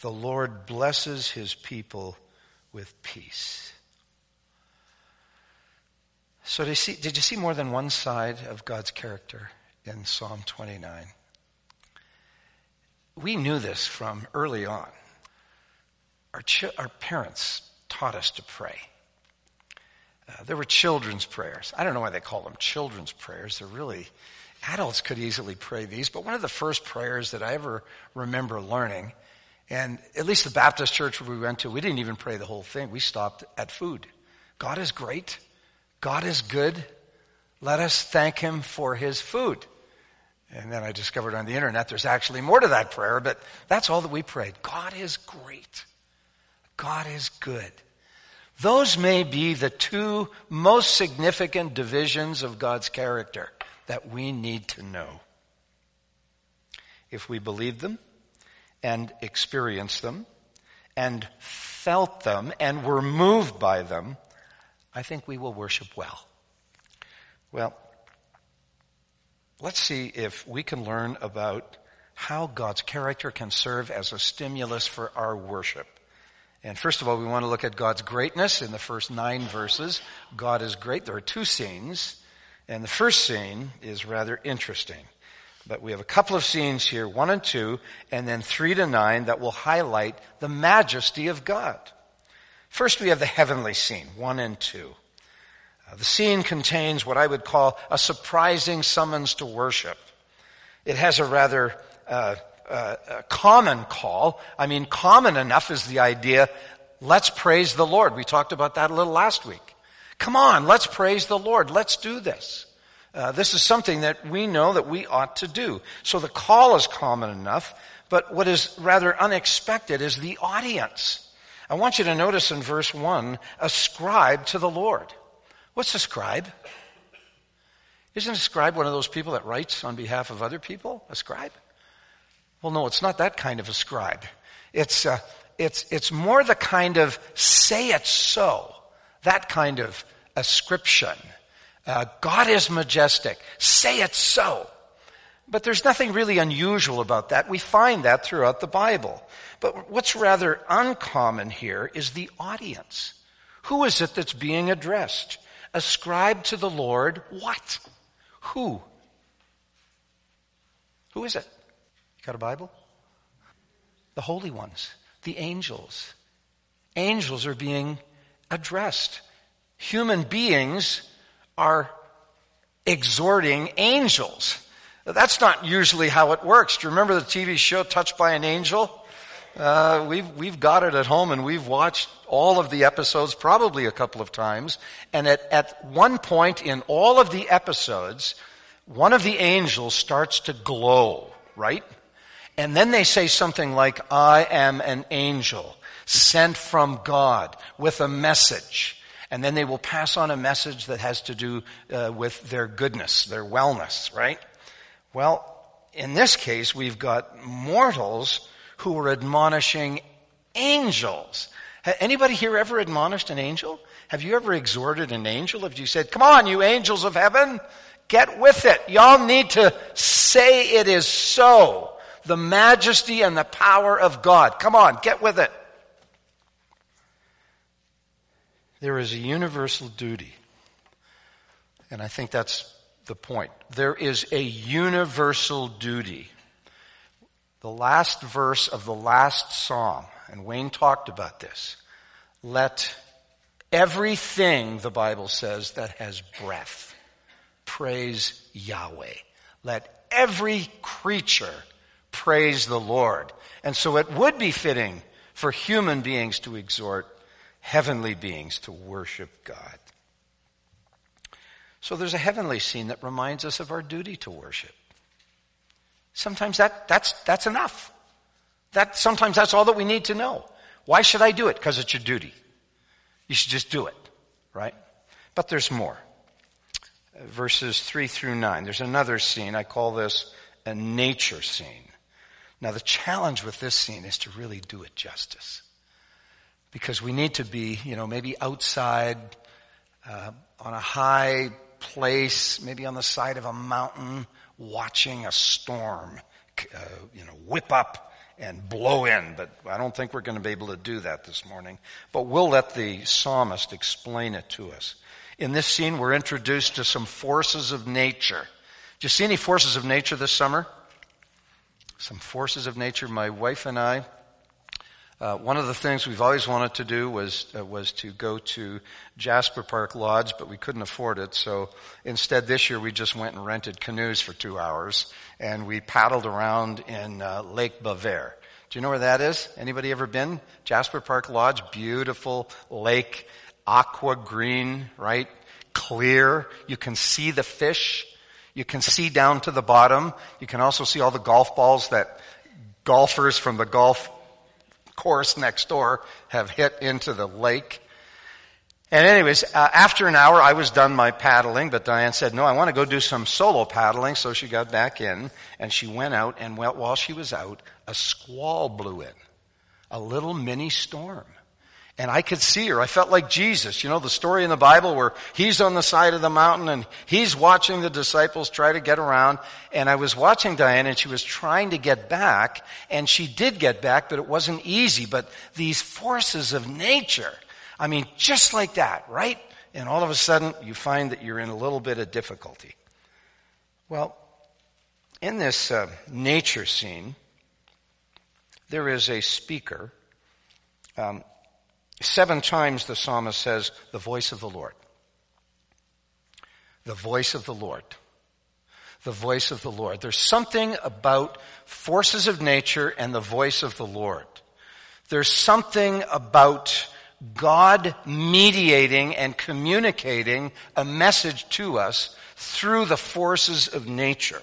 the Lord blesses his people with peace. So did you see more than one side of God's character in Psalm 29? We knew this from early on. Our parents taught us to pray. There were children's prayers. I don't know why they call them children's prayers. They're really, adults could easily pray these, but one of the first prayers that I ever remember learning, and at least the Baptist church where we went to, we didn't even pray the whole thing. We stopped at food. God is great. God is good. Let us thank him for his food. And then I discovered on the internet there's actually more to that prayer, but that's all that we prayed. God is great. God is good. Those may be the two most significant divisions of God's character that we need to know. If we believed them and experienced them and felt them and were moved by them, I think we will worship well. Well, let's see if we can learn about how God's character can serve as a stimulus for our worship. And first of all, we want to look at God's greatness in the first 9 verses. God is great. There are 2 scenes, and the first scene is rather interesting. But we have a couple of scenes here, 1 and 2, and then 3 to 9 that will highlight the majesty of God. First, we have the heavenly scene, 1 and 2. The scene contains what I would call a surprising summons to worship. It has a rather a common call. I mean, common enough is the idea, let's praise the Lord. We talked about that a little last week. Come on, let's praise the Lord. Let's do this. This is something that we know that we ought to do. So the call is common enough, but what is rather unexpected is the audience. I want you to notice in verse 1, ascribe to the Lord. What's a scribe? Isn't a scribe one of those people that writes on behalf of other people? A scribe? Well, no, it's not that kind of a scribe. It's more the kind of say it so, that kind of ascription. God is majestic. Say it so. But there's nothing really unusual about that. We find that throughout the Bible. But what's rather uncommon here is the audience. Who is it that's being addressed? Ascribe to the Lord what? Who? Who is it? You got a Bible? The holy ones, the angels. Angels are being addressed. Human beings are exhorting angels. That's not usually how it works. Do you remember the TV show Touched by an Angel? We've got it at home and we've watched all of the episodes probably a couple of times. And at one point in all of the episodes, one of the angels starts to glow, right? And then they say something like, I am an angel sent from God with a message. And then they will pass on a message that has to do with their goodness, their wellness, right? Well, in this case, we've got mortals who are admonishing angels. Anybody here ever admonished an angel? Have you ever exhorted an angel? Have you said, come on, you angels of heaven, get with it. Y'all need to say it is so. The majesty and the power of God. Come on, get with it. There is a universal duty. And I think that's the point. There is a universal duty. The last verse of the last psalm, and Wayne talked about this. Let everything, the Bible says, that has breath praise Yahweh. Let every creature praise the Lord. And so it would be fitting for human beings to exhort heavenly beings to worship God. So there's a heavenly scene that reminds us of our duty to worship. Sometimes that's enough. Sometimes that's all that we need to know. Why should I do it? Because it's your duty. You should just do it, right? But there's more. Verses 3 through 9. There's another scene. I call this a nature scene. Now the challenge with this scene is to really do it justice. Because we need to be, maybe outside on a high place, maybe on the side of a mountain, watching a storm, whip up and blow in, but I don't think we're going to be able to do that this morning. But we'll let the psalmist explain it to us. In this scene, we're introduced to some forces of nature. Did you see any forces of nature this summer? Some forces of nature. My wife and I, one of the things we've always wanted to do was to go to Jasper Park Lodge, but we couldn't afford it. So instead this year we just went and rented canoes for 2 hours, and we paddled around in Lake Bavair. Do you know where that is? Anybody ever been? Jasper Park Lodge, beautiful lake, aqua green, right? Clear. You can see the fish. You can see down to the bottom. You can also see all the golf balls that golfers from the golf course next door have hit into the lake. And anyways, after an hour, I was done my paddling, but Diane said, no, I want to go do some solo paddling. So she got back in, and she went out, and while she was out, a squall blew in. A little mini storm. And I could see her. I felt like Jesus. You know the story in the Bible where he's on the side of the mountain and he's watching the disciples try to get around. And I was watching Diane, and she was trying to get back. And she did get back, but it wasn't easy. But these forces of nature, I mean, just like that, right? And all of a sudden, you find that you're in a little bit of difficulty. Well, in this nature scene, there is a speaker. 7 times the psalmist says, the voice of the Lord. The voice of the Lord. The voice of the Lord. There's something about forces of nature and the voice of the Lord. There's something about God mediating and communicating a message to us through the forces of nature.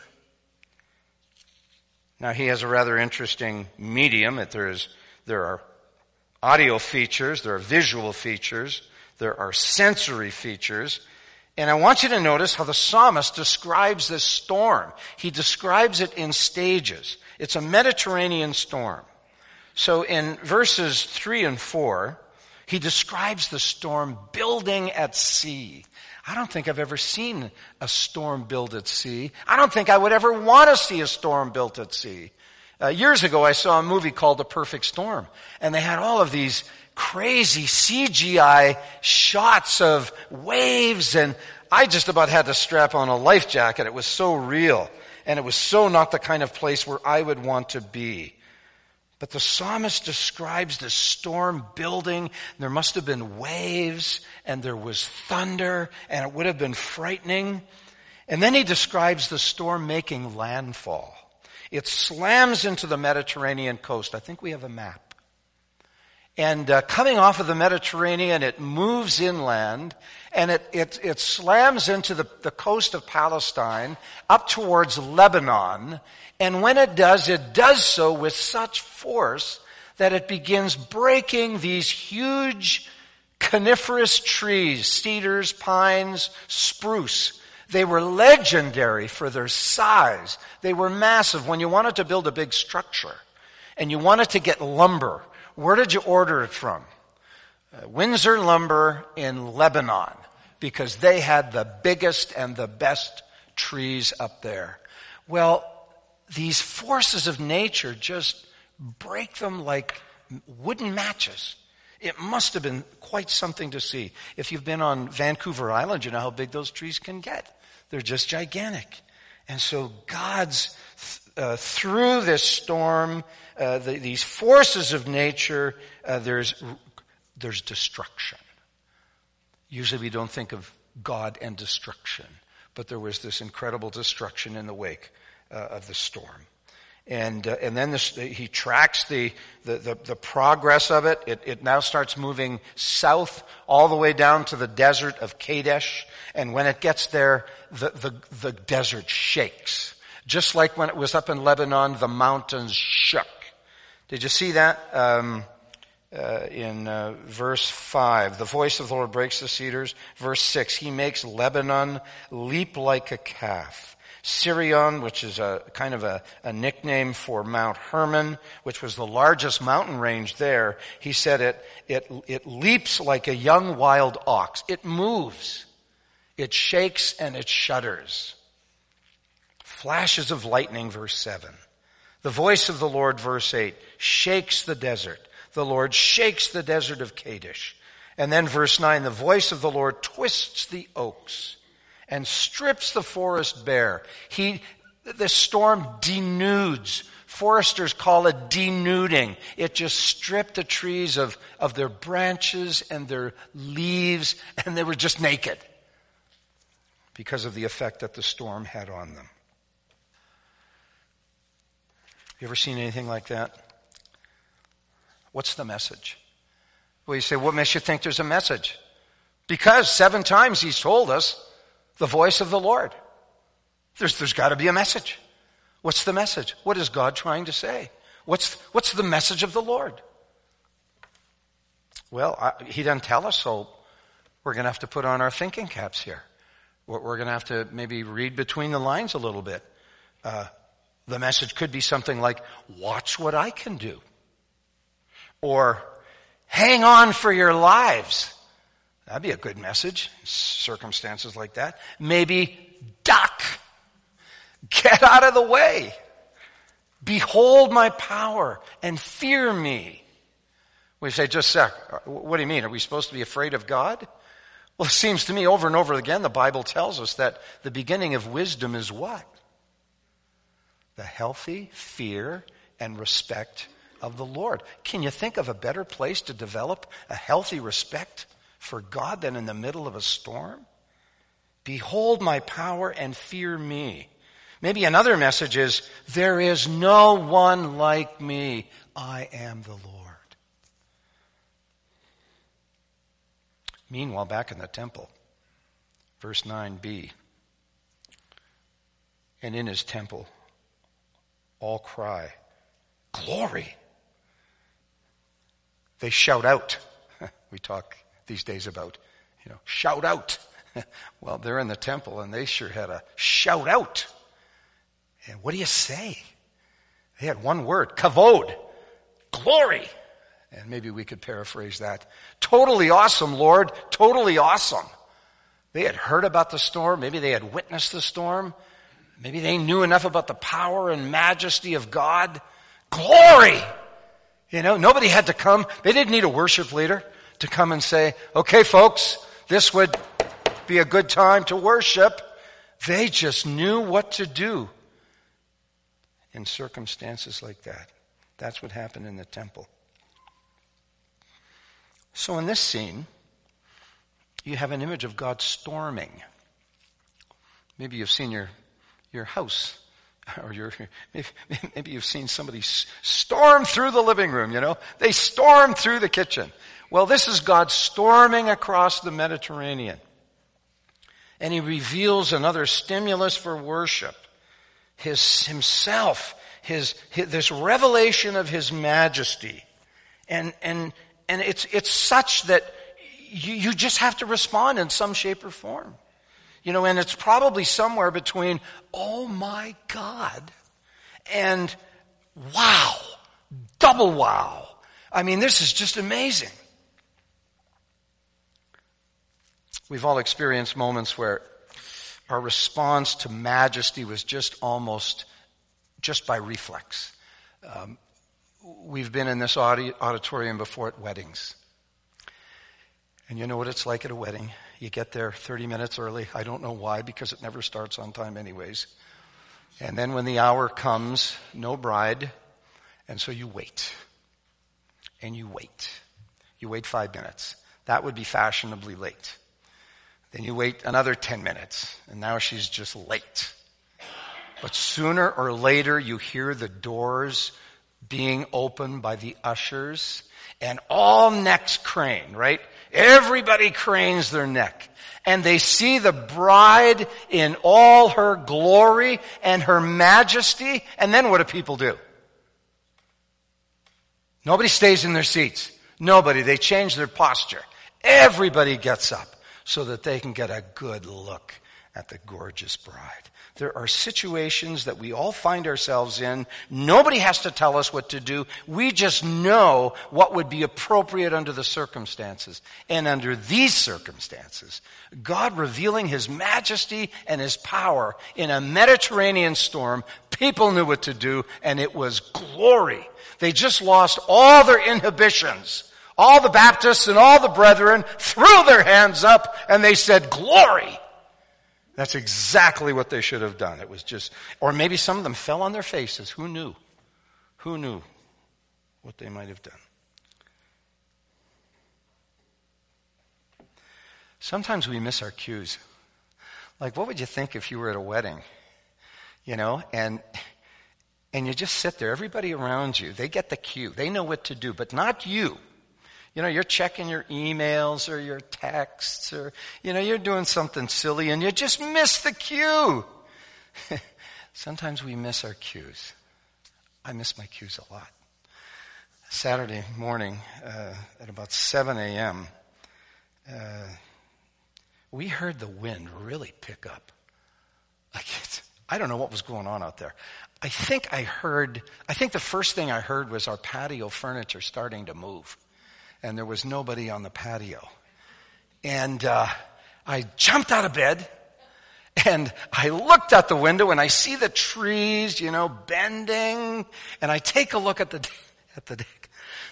Now, he has a rather interesting medium. There are audio features, there are visual features, there are sensory features. And I want you to notice how the psalmist describes this storm. He describes it in stages. It's a Mediterranean storm. So in verses 3 and 4, he describes the storm building at sea. I don't think I've ever seen a storm built at sea. I don't think I would ever want to see a storm built at sea. Years ago, I saw a movie called The Perfect Storm, and they had all of these crazy CGI shots of waves, and I just about had to strap on a life jacket. It was so real, and it was so not the kind of place where I would want to be. But the psalmist describes the storm building. There must have been waves, and there was thunder, and it would have been frightening. And then he describes the storm making landfall. It slams into the Mediterranean coast. I think we have a map. And coming off of the Mediterranean, it moves inland, and it slams into the coast of Palestine, up towards Lebanon. And when it does so with such force that it begins breaking these huge coniferous trees, cedars, pines, spruce. They were legendary for their size. They were massive. When you wanted to build a big structure and you wanted to get lumber, where did you order it from? Windsor Lumber in Lebanon, because they had the biggest and the best trees up there. Well, these forces of nature just break them like wooden matches. It must have been quite something to see. If you've been on Vancouver Island, you know how big those trees can get. They're just gigantic. And so God's, through this storm, these forces of nature, there's destruction. Usually we don't think of God and destruction, but there was this incredible destruction in the wake of the storm. And then he tracks the progress of it. It now starts moving south all the way down to the desert of Kadesh. And when it gets there, the desert shakes. Just like when it was up in Lebanon, the mountains shook. Did you see that? In verse 5, the voice of the Lord breaks the cedars. Verse 6, he makes Lebanon leap like a calf. Sirion, which is a kind of a nickname for Mount Hermon, which was the largest mountain range there, he said it leaps like a young wild ox. It moves. It shakes and it shudders. Flashes of lightning, verse 7. The voice of the Lord, verse 8, shakes the desert. The Lord shakes the desert of Kadesh. And then verse 9, the voice of the Lord twists the oaks and strips the forest bare. The storm denudes. Foresters call it denuding. It just stripped the trees of their branches and their leaves, and they were just naked because of the effect that the storm had on them. You ever seen anything like that? What's the message? Well, you say, what makes you think there's a message? Because 7 times he's told us the voice of the Lord. There's got to be a message. What's the message? What is God trying to say? What's the message of the Lord? Well, he doesn't tell us, so we're going to have to put on our thinking caps here. We're going to have to maybe read between the lines a little bit. The message could be something like, watch what I can do. Or, hang on for your lives. That'd be a good message in circumstances like that. Maybe, duck. Get out of the way. Behold my power and fear me. We say, just a sec, what do you mean? Are we supposed to be afraid of God? Well, it seems to me over and over again the Bible tells us that the beginning of wisdom is what? The healthy fear and respect of the Lord. Can you think of a better place to develop a healthy respect for God than in the middle of a storm? Behold my power and fear me. Maybe another message is, there is no one like me. I am the Lord. Meanwhile, back in the temple, verse 9b, and in his temple, all cry, glory. They shout out. We talk these days about, shout out. Well, they're in the temple and they sure had a shout out. And what do you say? They had one word, kavod, glory. And maybe we could paraphrase that. Totally awesome, Lord. Totally awesome. They had heard about the storm. Maybe they had witnessed the storm. Maybe they knew enough about the power and majesty of God. Glory! Nobody had to come. They didn't need a worship leader to come and say, okay, folks, this would be a good time to worship. They just knew what to do in circumstances like that. That's what happened in the temple. So in this scene, you have an image of God storming. Maybe you've seen your house, or maybe you've seen somebody storm through the living room, They storm through the kitchen. Well, this is God storming across the Mediterranean. And he reveals another stimulus for worship. Himself, this revelation of his majesty. And it's such that you just have to respond in some shape or form. And it's probably somewhere between, oh my God, and wow, double wow. I mean, this is just amazing. We've all experienced moments where our response to majesty was just by reflex. We've been in this auditorium before at weddings. And you know what it's like at a wedding. You get there 30 minutes early. I don't know why, because it never starts on time anyways. And then when the hour comes, no bride. And so you wait. And you wait. You wait 5 minutes. That would be fashionably late. Then you wait another 10 minutes. And now she's just late. But sooner or later you hear the doors being opened by the ushers. And all necks crane, right? Everybody cranes their neck. And they see the bride in all her glory and her majesty. And then what do people do? Nobody stays in their seats. Nobody. They change their posture. Everybody gets up so that they can get a good look at the gorgeous bride. There are situations that we all find ourselves in. Nobody has to tell us what to do. We just know what would be appropriate under the circumstances. And under these circumstances, God revealing his majesty and his power in a Mediterranean storm, people knew what to do, and it was glory. They just lost all their inhibitions. All the Baptists and all the brethren threw their hands up and they said, glory. That's exactly what they should have done. It was just, or maybe some of them fell on their faces. Who knew? Who knew what they might have done? Sometimes we miss our cues. Like, what would you think if you were at a wedding? You know, and you just sit there. Everybody around you, they get the cue. They know what to do, but not you. You know, you're checking your emails or your texts or, you know, you're doing something silly and you just miss the cue. Sometimes we miss our cues. I miss my cues a lot. Saturday morning at about 7 a.m., we heard the wind really pick up. I don't know what was going on out there. I think the first thing I heard was our patio furniture starting to move. And there was nobody on the patio. And I jumped out of bed, and I looked out the window, and I see the trees, you know, bending, and I take a look at the deck.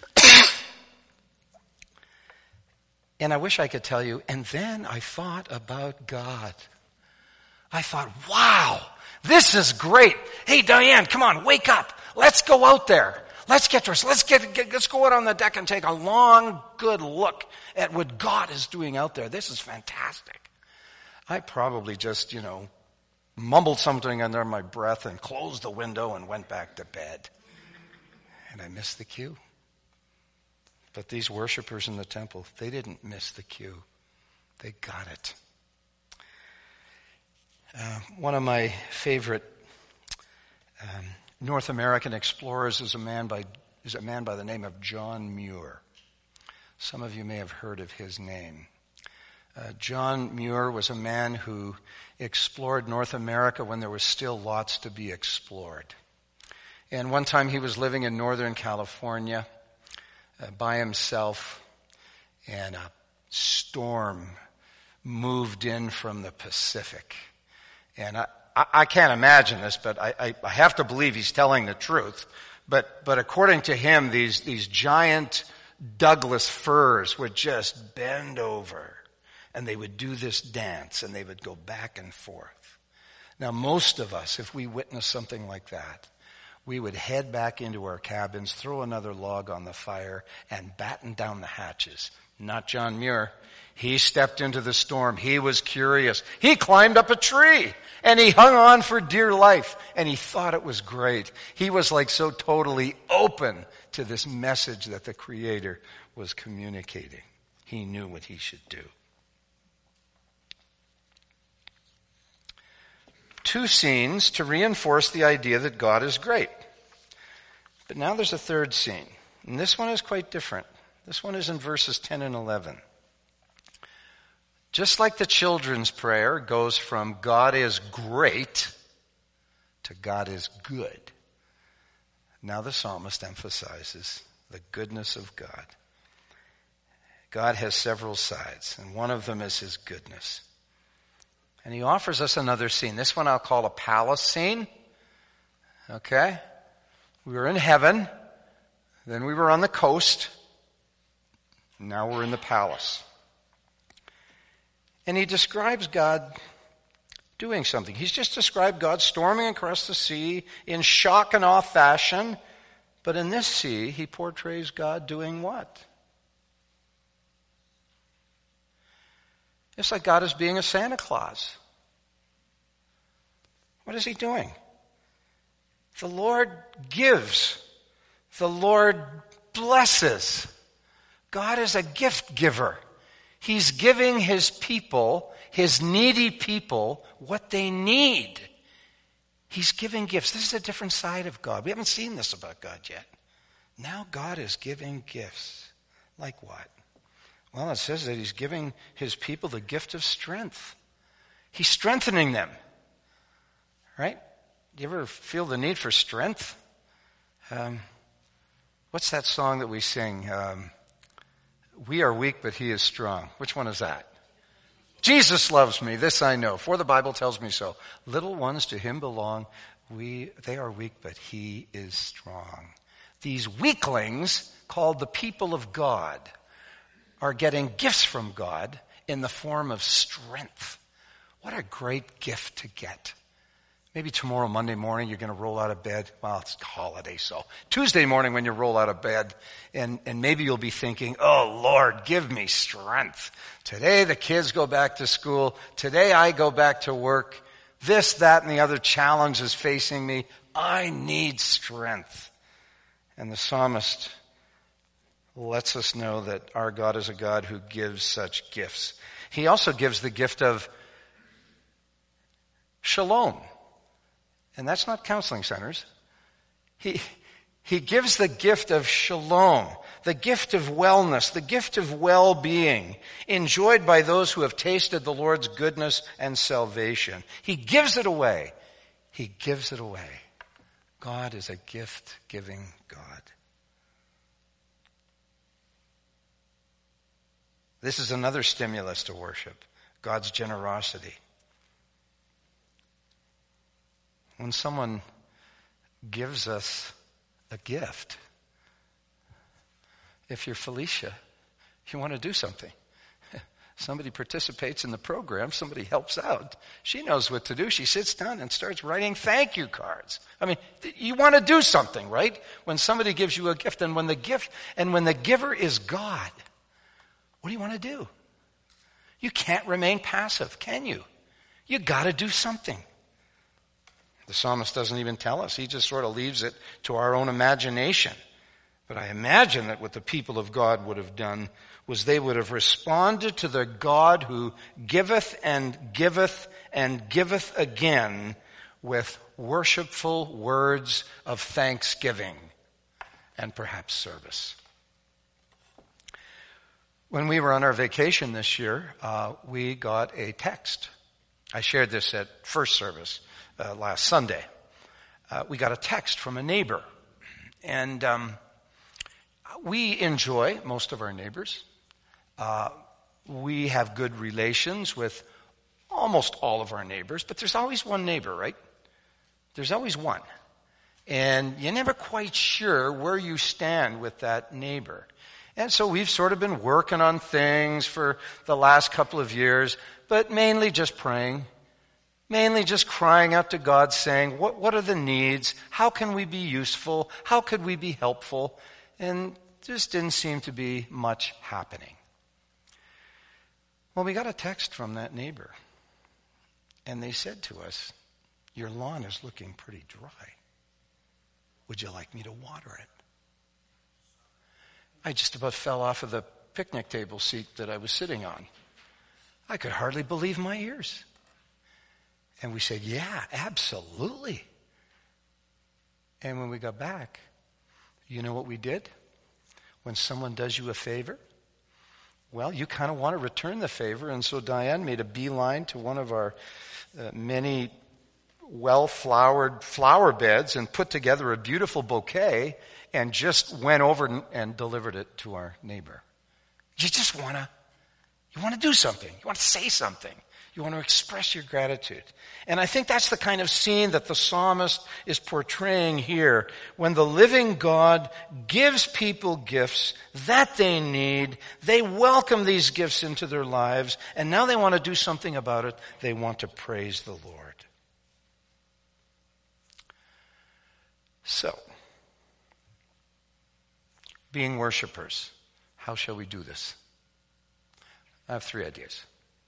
And I wish I could tell you, and then I thought about God. I thought, wow, this is great. Hey, Diane, come on, wake up. Let's go out there. Let's get dressed. Let's go out on the deck and take a long, good look at what God is doing out there. This is fantastic. I probably just, you know, mumbled something under my breath and closed the window and went back to bed. And I missed the cue. But these worshipers in the temple, they didn't miss the cue. They got it. One of my favorite North American explorers is a man by the name of John Muir. Some of you may have heard of his name. John Muir was a man who explored North America when there was still lots to be explored. And one time he was living in Northern California by himself, and a storm moved in from the Pacific. And I can't imagine this, but I have to believe he's telling the truth. But according to him, these giant Douglas firs would just bend over, and they would do this dance, and they would go back and forth. Now, most of us, if we witnessed something like that, we would head back into our cabins, throw another log on the fire, and batten down the hatches. Not John Muir. He stepped into the storm. He was curious. He climbed up a tree, and he hung on for dear life, and he thought it was great. He was like so totally open to this message that the Creator was communicating. He knew what he should do. Two scenes to reinforce the idea that God is great. But now there's a third scene, and this one is quite different. This one is in verses 10 and 11. Just like the children's prayer goes from God is great to God is good, now the psalmist emphasizes the goodness of God. God has several sides, and one of them is his goodness. And he offers us another scene. This one I'll call a palace scene. Okay? We were in heaven, then we were on the coast, now we're in the palace. And he describes God doing something. He's just described God storming across the sea in shock and awe fashion. But in this sea, he portrays God doing what? It's like God is being a Santa Claus. What is he doing? The Lord gives. The Lord blesses. God is a gift giver. He's giving his people, his needy people, what they need. He's giving gifts. This is a different side of God. We haven't seen this about God yet. Now God is giving gifts. Like what? Well, it says that he's giving his people the gift of strength. He's strengthening them. Right? Do you ever feel the need for strength? What's that song that we sing? We are weak, but he is strong. Which one is that? Jesus loves me, this I know, for the Bible tells me so. Little ones to him belong. They are weak, but he is strong. These weaklings, called the people of God, are getting gifts from God in the form of strength. What a great gift to get. Maybe tomorrow, Monday morning, you're going to roll out of bed. Well, it's a holiday, so Tuesday morning when you roll out of bed, and maybe you'll be thinking, oh, Lord, give me strength. Today the kids go back to school. Today I go back to work. This, that, and the other challenge is facing me. I need strength. And the psalmist lets us know that our God is a God who gives such gifts. He also gives the gift of shalom. And that's not counseling centers. He gives the gift of shalom, the gift of wellness, the gift of well-being, enjoyed by those who have tasted the Lord's goodness and salvation. He gives it away. He gives it away. God is a gift-giving God. This is another stimulus to worship, God's generosity. When someone gives us a gift, if you're Felicia, you want to do something. Somebody participates in the program, somebody helps out. She knows what to do. She sits down and starts writing thank you cards. I mean, you want to do something, right? When somebody gives you a gift, and when the giver is God, what do you want to do? You can't remain passive, can you? You got to do something. The psalmist doesn't even tell us. He just sort of leaves it to our own imagination. But I imagine that what the people of God would have done was they would have responded to the God who giveth and giveth and giveth again with worshipful words of thanksgiving and perhaps service. When we were on our vacation this year, we got a text. I shared this at first service last Sunday. We got a text from a neighbor. And we enjoy most of our neighbors. We have good relations with almost all of our neighbors, but there's always one neighbor, right? There's always one. And you're never quite sure where you stand with that neighbor. And so we've sort of been working on things for the last couple of years, but mainly just praying, mainly just crying out to God saying, what are the needs? How can we be useful? How could we be helpful? And just didn't seem to be much happening. Well, we got a text from that neighbor, and they said to us, your lawn is looking pretty dry. Would you like me to water it? I just about fell off of the picnic table seat that I was sitting on. I could hardly believe my ears. And we said, yeah, absolutely. And when we got back, you know what we did? When someone does you a favor, well, you kind of want to return the favor. And so Diane made a beeline to one of our many well-flowered flower beds and put together a beautiful bouquet and just went over and delivered it to our neighbor. You just want to do something. You want to say something. You want to express your gratitude. And I think that's the kind of scene that the psalmist is portraying here. When the living God gives people gifts that they need, they welcome these gifts into their lives, and now they want to do something about it. They want to praise the Lord. So, being worshipers, how shall we do this? I have 3 ideas.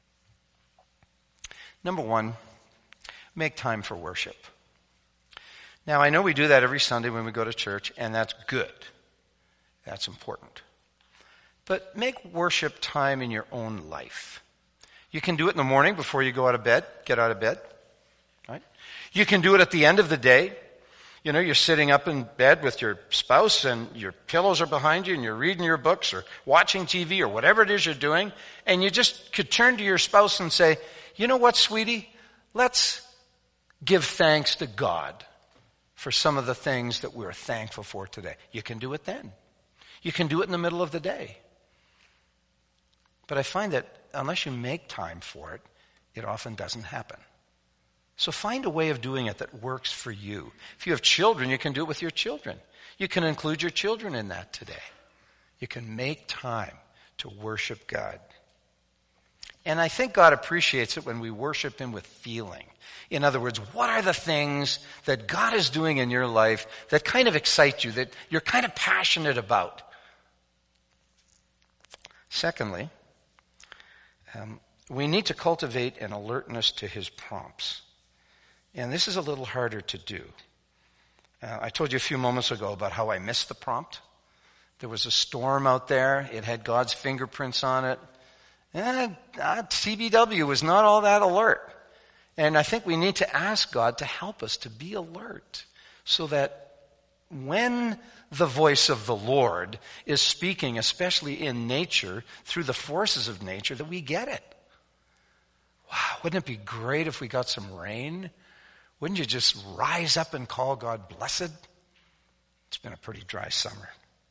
Number 1, make time for worship. Now, I know we do that every Sunday when we go to church, and that's good. That's important. But make worship time in your own life. You can do it in the morning before you go out of bed, get out of bed, right? You can do it at the end of the day. You know, you're sitting up in bed with your spouse and your pillows are behind you and you're reading your books or watching TV or whatever it is you're doing, and you just could turn to your spouse and say, you know what, sweetie? Let's give thanks to God for some of the things that we're thankful for today. You can do it then. You can do it in the middle of the day. But I find that unless you make time for it, it often doesn't happen. So find a way of doing it that works for you. If you have children, you can do it with your children. You can include your children in that today. You can make time to worship God. And I think God appreciates it when we worship Him with feeling. In other words, what are the things that God is doing in your life that kind of excite you, that you're kind of passionate about? Secondly, we need to cultivate an alertness to His prompts. And this is a little harder to do. I told you a few moments ago about how I missed the prompt. There was a storm out there. It had God's fingerprints on it. And CBW was not all that alert. And I think we need to ask God to help us to be alert so that when the voice of the Lord is speaking, especially in nature, through the forces of nature, that we get it. Wow, wouldn't it be great if we got some rain? Wouldn't you just rise up and call God blessed? It's been a pretty dry summer.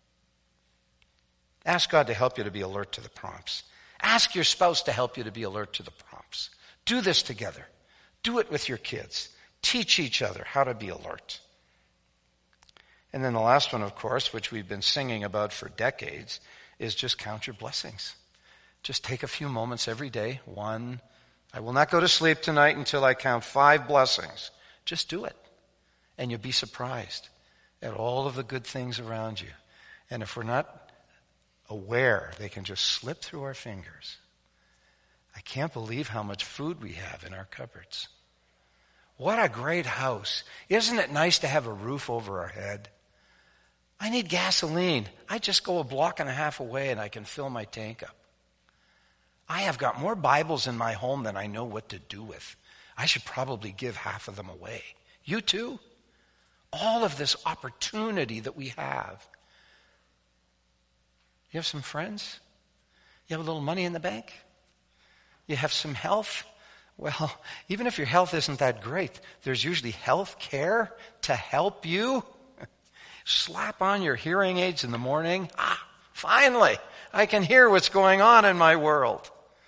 Ask God to help you to be alert to the prompts. Ask your spouse to help you to be alert to the prompts. Do this together. Do it with your kids. Teach each other how to be alert. And then the last one, of course, which we've been singing about for decades, is just count your blessings. Just take a few moments every day. 1, I will not go to sleep tonight until I count 5 blessings. Just do it. And you'll be surprised at all of the good things around you. And if we're not aware, they can just slip through our fingers. I can't believe how much food we have in our cupboards. What a great house. Isn't it nice to have a roof over our head? I need gasoline. I just go a block and a half away and I can fill my tank up. I have got more Bibles in my home than I know what to do with. I should probably give half of them away. You too? All of this opportunity that we have. You have some friends? You have a little money in the bank? You have some health? Well, even if your health isn't that great, there's usually health care to help you. Slap on your hearing aids in the morning. Finally, I can hear what's going on in my world.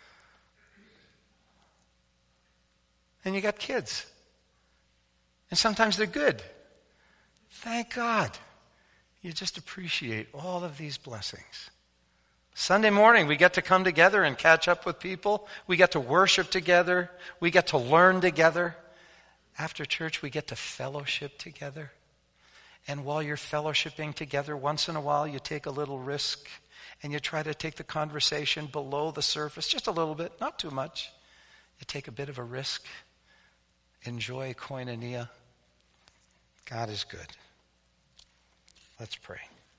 And you got kids. And sometimes they're good. Thank God. You just appreciate all of these blessings. Sunday morning, we get to come together and catch up with people. We get to worship together. We get to learn together. After church, we get to fellowship together. And while you're fellowshipping together, once in a while, you take a little risk and you try to take the conversation below the surface, just a little bit, not too much. You take a bit of a risk. Enjoy koinonia. God is good. Let's pray.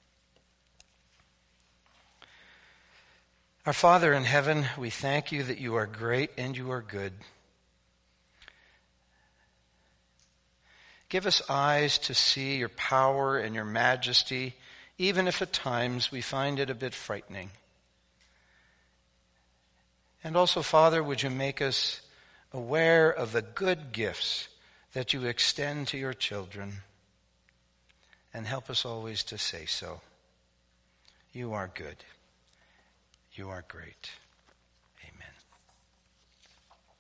Our Father in heaven, we thank you that you are great and you are good. Give us eyes to see your power and your majesty, even if at times we find it a bit frightening. And also, Father, would you make us aware of the good gifts that you extend to your children, and help us always to say so. You are good. You are great.